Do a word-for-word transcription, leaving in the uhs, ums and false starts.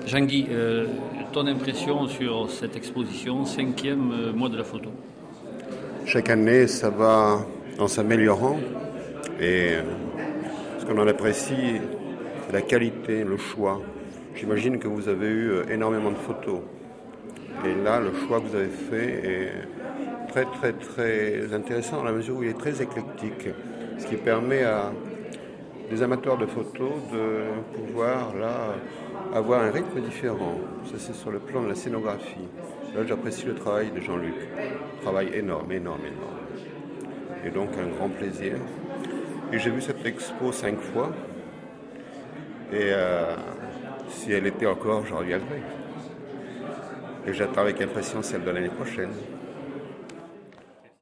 Jean-Guy, euh, ton impression sur cette exposition, cinquième euh, mois de la photo? Chaque année, ça va en s'améliorant et euh, ce qu'on en apprécie, c'est la qualité, le choix. J'imagine que vous avez eu euh, énormément de photos. Et là, le choix que vous avez fait est très, très, très intéressant dans la mesure où il est très éclectique. Ce qui permet à des amateurs de photos de pouvoir là avoir un rythme différent. Ça, c'est sur le plan de la scénographie. Là, j'apprécie le travail de Jean-Luc. Travail énorme, énorme, énorme. Et donc, un grand plaisir. Et j'ai vu cette expo cinq fois. Et euh, si elle était encore, j'en reviendrai. Et j'attends avec impatience celle de l'année prochaine.